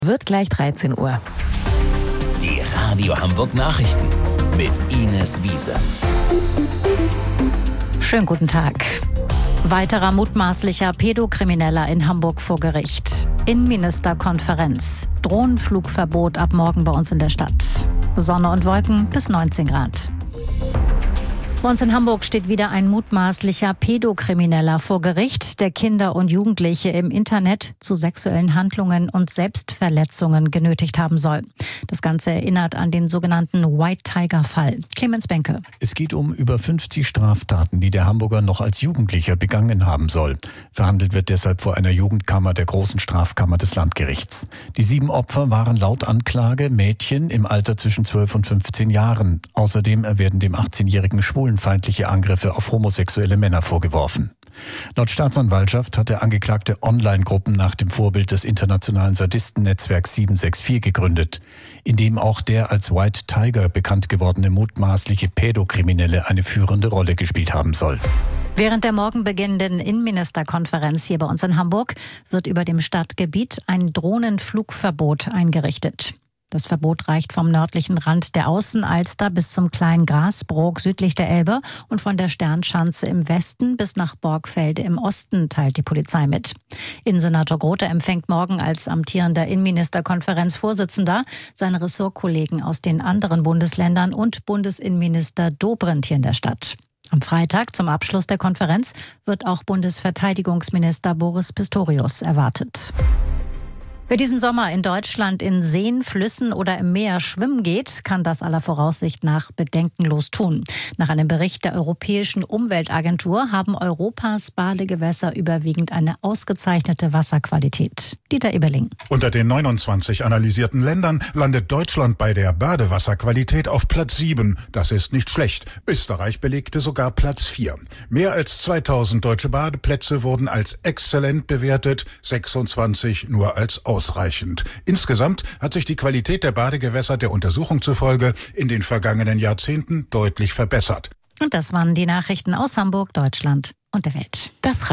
Wird gleich 13 Uhr. Die Radio Hamburg Nachrichten mit Ines Wiese. Schönen guten Tag. Weiterer mutmaßlicher Pädokrimineller in Hamburg vor Gericht. Innenministerkonferenz. Drohnenflugverbot ab morgen bei uns in der Stadt. Sonne und Wolken bis 19 Grad. Bei uns in Hamburg steht wieder ein mutmaßlicher Pädokrimineller vor Gericht, der Kinder und Jugendliche im Internet zu sexuellen Handlungen und Selbstverletzungen genötigt haben soll. Das Ganze erinnert an den sogenannten White Tiger-Fall. Clemens Benke. Es geht um über 50 Straftaten, die der Hamburger noch als Jugendlicher begangen haben soll. Verhandelt wird deshalb vor einer Jugendkammer der Großen Strafkammer des Landgerichts. Die 7 Opfer waren laut Anklage Mädchen im Alter zwischen 12 und 15 Jahren. Außerdem werden dem 18-jährigen schwulenfeindliche Angriffe auf homosexuelle Männer vorgeworfen. Laut Staatsanwaltschaft hat der Angeklagte Online-Gruppen nach dem Vorbild des internationalen Sadistennetzwerks 764 gegründet, in dem auch der als White Tiger bekannt gewordene mutmaßliche Pädokriminelle eine führende Rolle gespielt haben soll. Während der morgen beginnenden Innenministerkonferenz hier bei uns in Hamburg wird über dem Stadtgebiet ein Drohnenflugverbot eingerichtet. Das Verbot reicht vom nördlichen Rand der Außenalster bis zum kleinen Grasbrook südlich der Elbe und von der Sternschanze im Westen bis nach Borgfelde im Osten, teilt die Polizei mit. Innensenator Grote empfängt morgen als amtierender Innenministerkonferenzvorsitzender seine Ressortkollegen aus den anderen Bundesländern und Bundesinnenminister Dobrindt hier in der Stadt. Am Freitag zum Abschluss der Konferenz wird auch Bundesverteidigungsminister Boris Pistorius erwartet. Wer diesen Sommer in Deutschland in Seen, Flüssen oder im Meer schwimmen geht, kann das aller Voraussicht nach bedenkenlos tun. Nach einem Bericht der Europäischen Umweltagentur haben Europas Badegewässer überwiegend eine ausgezeichnete Wasserqualität. Dieter Eberling. Unter den 29 analysierten Ländern landet Deutschland bei der Badewasserqualität auf Platz 7. Das ist nicht schlecht. Österreich belegte sogar Platz 4. Mehr als 2000 deutsche Badeplätze wurden als exzellent bewertet, 26 nur als ausreichend. Insgesamt hat sich die Qualität der Badegewässer der Untersuchung zufolge in den vergangenen Jahrzehnten deutlich verbessert. Und das waren die Nachrichten aus Hamburg, Deutschland und der Welt. Das